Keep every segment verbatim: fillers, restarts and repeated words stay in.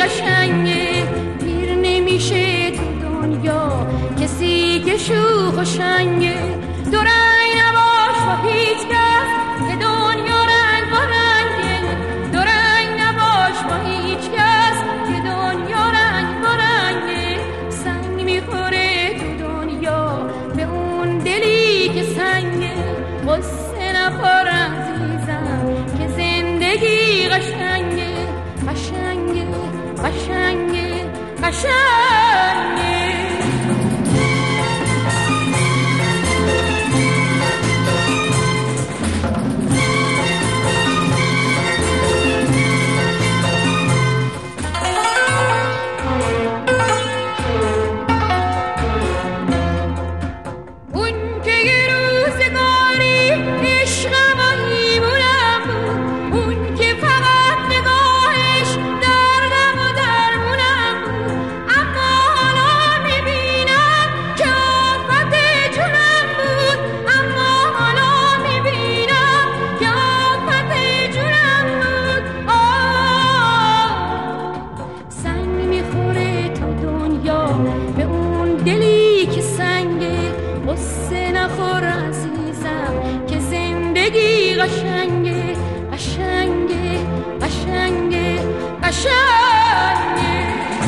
قشنگه، پیر نمیشه تو دنیا کسی که شوخ و شنگه. دو رنگ نباش با هیچ کس که دنیا رنگ با رنگه، دو رنگ نباش با هیچ کس که دنیا رنگ با رنگه. سنگ میخوره تو دنیا به اون دلی که سنگه، قصه نخور عزیزم که زندگی قشنگه، قشنگه قشنگه قشنگه. قشنگه قشنگه قشنگه قشنگه.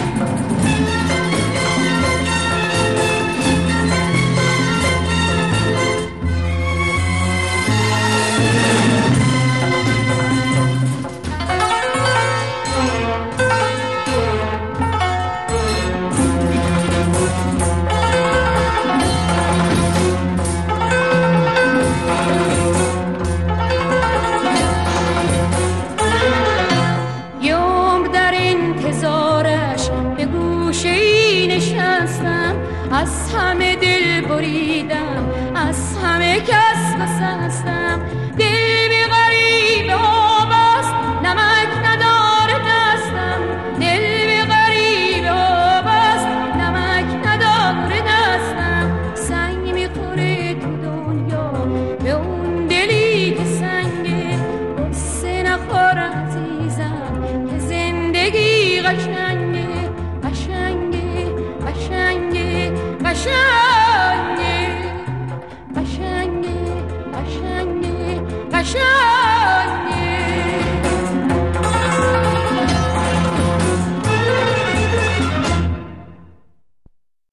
از همه دل بریدم، از همه کس بسستم. دل به غریب آب است، نمک نداره دستم. دل به غریب آب است، نمک نداره دستم. سنگ میخوره تو دنیا به اون دلی که سنگه، قصه نخور عزیزم که زندگی قشنگه، قشنگه قشنگه قشنگه.